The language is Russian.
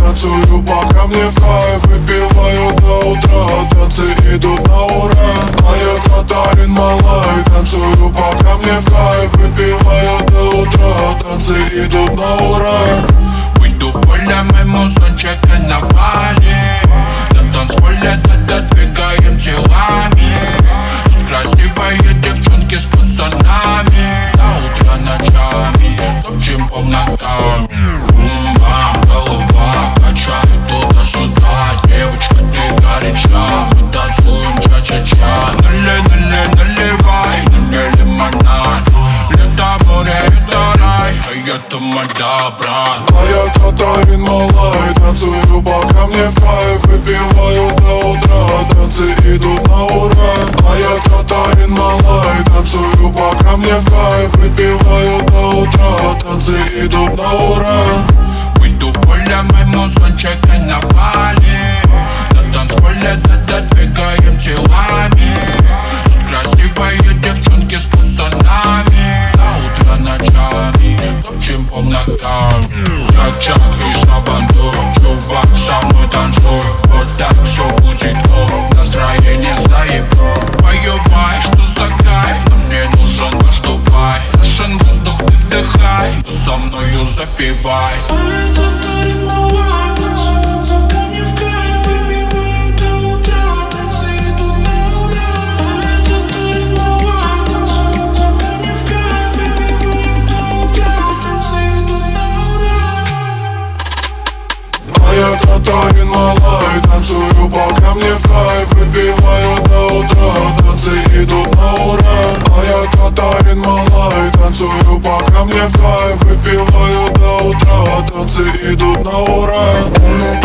танцую, пока мне в кайф. Выпиваю до утра, танцы идут на ура. А я Катарин Малай, танцую, пока мне в кайф. Выпиваю до утра, танцы идут на ура. Выйду в поле, моему сончика на Бали. На танцполе, да-да, двигаем телами. Тут красивые девчонки с пацанами. До утра ночами топчем по ногам. Бум-бам, голова качает туда-сюда. Девочка, ты горяча, мы танцуем ча-ча-ча. Наливай, мне лимонад. Лето, море, это рай, а это моя, брат. А я Катарин Малай, танцую, пока мне в кайф. Выпиваю до утра, танцы идут на ура. А я Катарин Малай, танцую, пока мне в кайф. Выпиваю до утра, танцы идут на ура. Выйду в поле, моему сончика на Бали. На танцполе, да-да, двигаем телами. Тут красивые девчонки с пацанами. До утра ночами топчем по ногам. Чак-чак и шабанду, чувак, со мной танцуй. Вот так все будет, настроение заебу. Поебай, что за кайф, но мне нужен наш Дубай. Нашен воздух ты вдыхай, но со мною запивай. Я Катарин Малай, танцую, пока мне в кайф. Выпиваю до утра, танцы идут на ура. А я Катарин Малай, танцую, пока мне в кайф. Выпиваю до утра, танцы идут на ура.